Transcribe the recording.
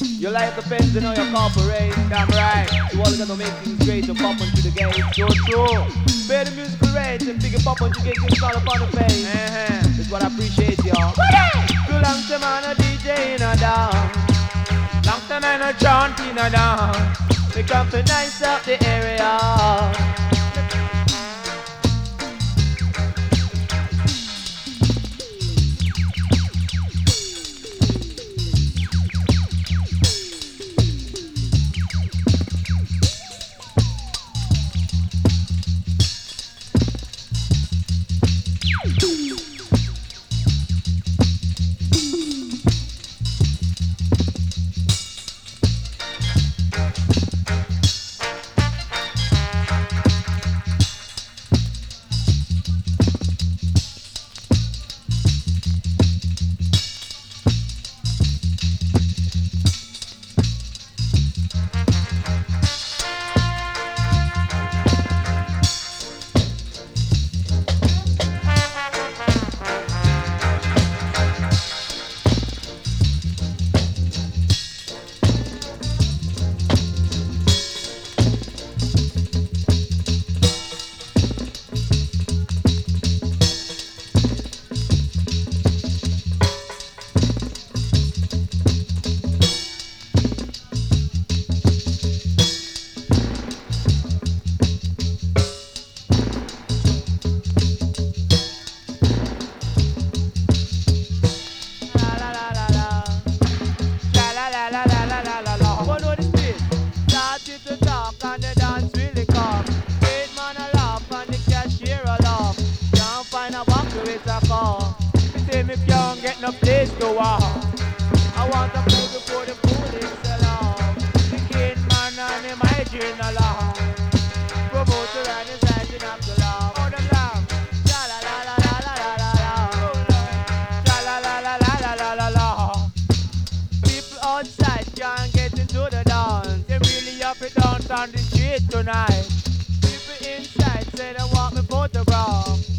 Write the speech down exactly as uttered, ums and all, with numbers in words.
Your life depends on how you cooperate. Damn right. You all gotta make things great and pop onto the gate. So true. Pay the musical rate and pick it pop onto the gate and call upon the face. Uh-huh. That's what I appreciate, y'all. Too long time on a D J in a dance. Long time on a chant in a dance. We come to nice up the area. No place to walk. I want to play before the police along. The kid man and the migraine along. Promoter and the sergeant of the law. Oh, them laugh. La la la la la la la la la. La la la la la la la la. People outside can't get into the dance. They really have it dance on the street tonight. People inside say they want me photograph.